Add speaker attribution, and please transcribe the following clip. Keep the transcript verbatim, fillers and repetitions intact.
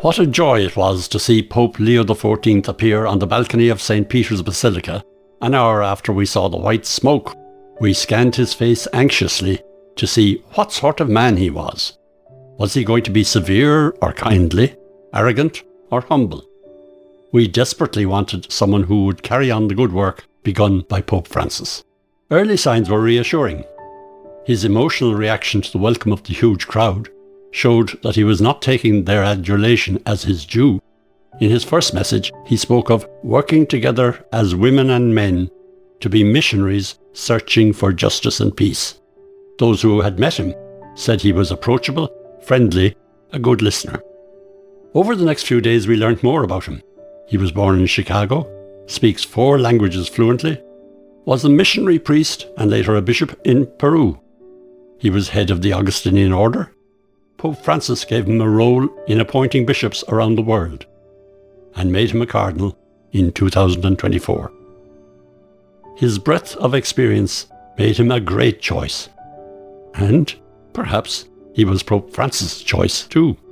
Speaker 1: What a joy it was to see Pope Leo the fourteenth appear on the balcony of Saint Peter's Basilica an hour after we saw the white smoke. We scanned his face anxiously to see what sort of man he was. Was he going to be severe or kindly, arrogant or humble? We desperately wanted someone who would carry on the good work begun by Pope Francis. Early signs were reassuring. His emotional reaction to the welcome of the huge crowd showed that he was not taking their adulation as his due. In his first message, he spoke of working together as women and men to be missionaries searching for justice and peace. Those who had met him said he was approachable, friendly, a good listener. Over the next few days, we learnt more about him. He was born in Chicago, speaks four languages fluently, was a missionary priest and later a bishop in Peru. He was head of the Augustinian order. Pope Francis gave him a role in appointing bishops around the world and made him a cardinal in two thousand twenty-four. His breadth of experience made him a great choice. And perhaps he was Pope Francis' choice too.